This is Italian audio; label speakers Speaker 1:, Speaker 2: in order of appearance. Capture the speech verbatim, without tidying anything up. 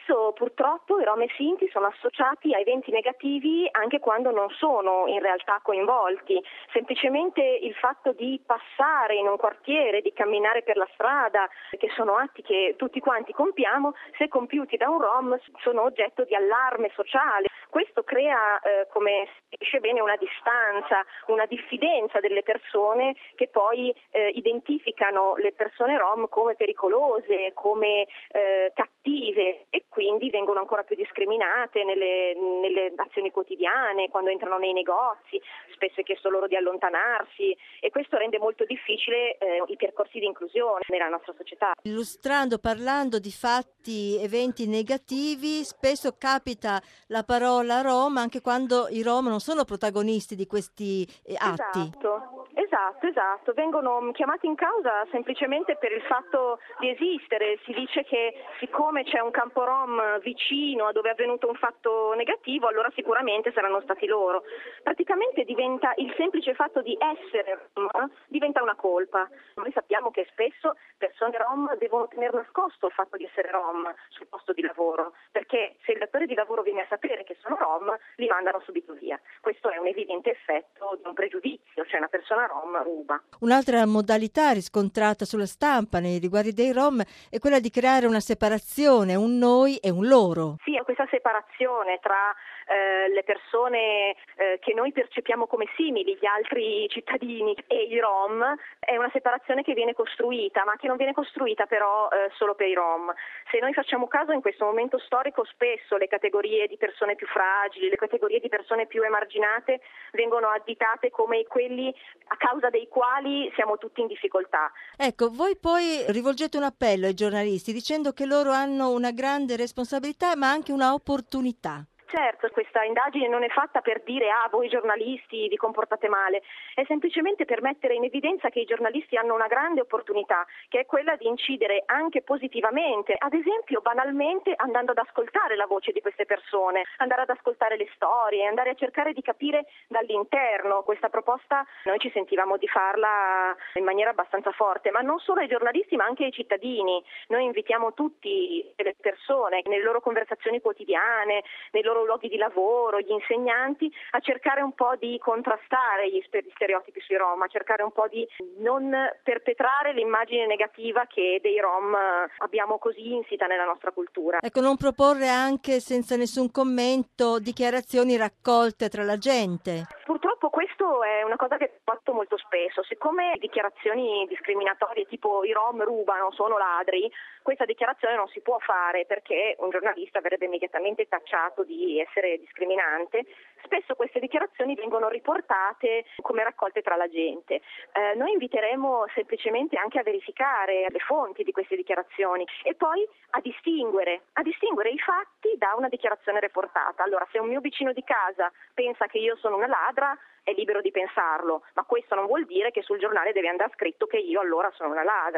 Speaker 1: Spesso purtroppo i rom e sinti sono associati a eventi negativi anche quando non sono in realtà coinvolti. Semplicemente il fatto di passare in un quartiere, di camminare per la strada, che sono atti che tutti quanti compiamo, se compiuti da un rom sono oggetto di allarme sociale. Questo crea, eh, come si dice bene, una distanza, una diffidenza delle persone che poi eh, identificano le persone rom come pericolose, come eh, cattive e quindi vengono ancora più discriminate nelle, nelle azioni quotidiane, quando entrano nei negozi, spesso è chiesto loro di allontanarsi e questo rende molto difficile eh, i percorsi di inclusione nella nostra società.
Speaker 2: Illustrando, parlando di fatti, eventi negativi, spesso capita la parola rom anche quando i rom non sono protagonisti di questi eh, atti.
Speaker 1: Esatto, esatto, esatto. Vengono chiamati in causa semplicemente per il fatto di esistere. Si dice che siccome c'è un campo rom vicino a dove è avvenuto un fatto negativo, allora sicuramente saranno stati loro. Praticamente diventa il semplice fatto di essere rom, diventa una colpa. Noi sappiamo che spesso persone rom devono tenere nascosto il fatto di essere rom sul posto di lavoro, perché se il datore di lavoro viene a sapere che sono rom, li mandano subito via. Questo è un evidente effetto di un pregiudizio, cioè una persona rom ruba.
Speaker 2: Un'altra modalità riscontrata sulla stampa nei riguardi dei rom è quella di creare una separazione, un noi e un loro.
Speaker 1: Sì, questa separazione tra eh, le persone eh, che noi percepiamo come simili, gli altri cittadini e i rom, è una separazione che viene costruita, ma che non viene costruita però eh, solo per i rom. Se noi facciamo caso in questo momento storico, spesso le categorie di persone più fragili, le categorie di persone più emarginate vengono additate come quelli a causa dei quali siamo tutti in difficoltà.
Speaker 2: Ecco, voi poi rivolgete un appello ai giornalisti dicendo che loro hanno una grande responsabilità ma anche una opportunità.
Speaker 1: Certo, questa indagine non è fatta per dire ah voi giornalisti vi comportate male, è semplicemente per mettere in evidenza che i giornalisti hanno una grande opportunità, che è quella di incidere anche positivamente, ad esempio banalmente andando ad ascoltare la voce di queste persone, andare ad ascoltare le storie, andare a cercare di capire dall'interno. Questa proposta noi ci sentivamo di farla in maniera abbastanza forte, ma non solo ai giornalisti ma anche ai cittadini. Noi invitiamo tutte le persone nelle loro conversazioni quotidiane, nei loro luoghi di lavoro, gli insegnanti, a cercare un po' di contrastare gli stereotipi sui rom, a cercare un po' di non perpetrare l'immagine negativa che dei rom abbiamo così insita nella nostra cultura.
Speaker 2: Ecco, non proporre anche senza nessun commento dichiarazioni raccolte tra la gente.
Speaker 1: Purtroppo questo è una cosa che fatto molto spesso, siccome dichiarazioni discriminatorie tipo i rom rubano, sono ladri, questa dichiarazione non si può fare perché un giornalista verrebbe immediatamente tacciato di essere discriminante. Spesso queste dichiarazioni vengono riportate come raccolte tra la gente. Eh, noi inviteremo semplicemente anche a verificare le fonti di queste dichiarazioni e poi a distinguere, a distinguere i fatti da una dichiarazione riportata. Allora, se un mio vicino di casa pensa che io sono una ladra, è libero di pensarlo, ma questo non vuol dire che sul giornale deve andare scritto che io allora sono una ladra.